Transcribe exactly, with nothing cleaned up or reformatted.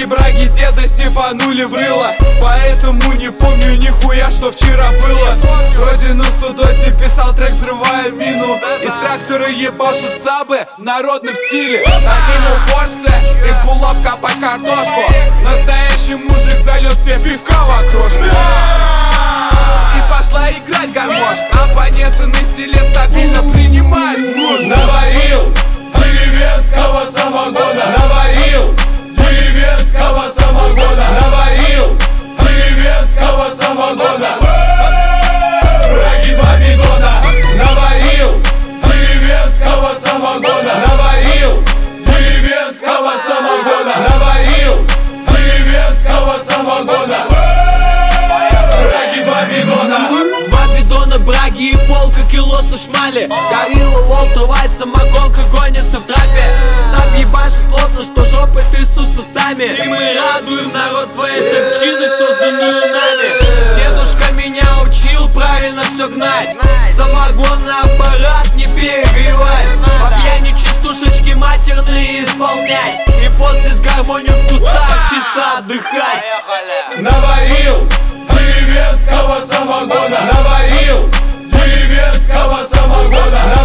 Бабушки, браги, деда сипанули в рыло, поэтому не помню нихуя, что вчера было. Вроде на студосе писал трек, взрывая мину. Из трактора ебашут сабы в народном стиле. Накинул форсы и пулап копать картошку. Настоящий мужик зальет все пивка в окрошку. И пошла играть гармошка. Оппоненты на селе стабильно принимают муж. Наварил деревенского самогона, наварил деревенского самогона, наварил деревенского самогона. Браги два бидона, наварил деревенского самогона, наварил деревенского самогона, наварил деревенского самогона. Браги два бидона. Два бидона браги и полка кило сушмали. Горилла, Уолтер Вайт, самогонка гонится в трапе. Сап ебашит плотно, что жопы трясутся сами. И мы радуем народ своей топчиной, созданную нами. Дедушка меня учил правильно все гнать. Самогонный аппарат не перегревать. По пьяни частушечки матерные исполнять. И после с гармонию в кустах чисто отдыхать. Наварил деревенского самогона, наварил деревенского самогона.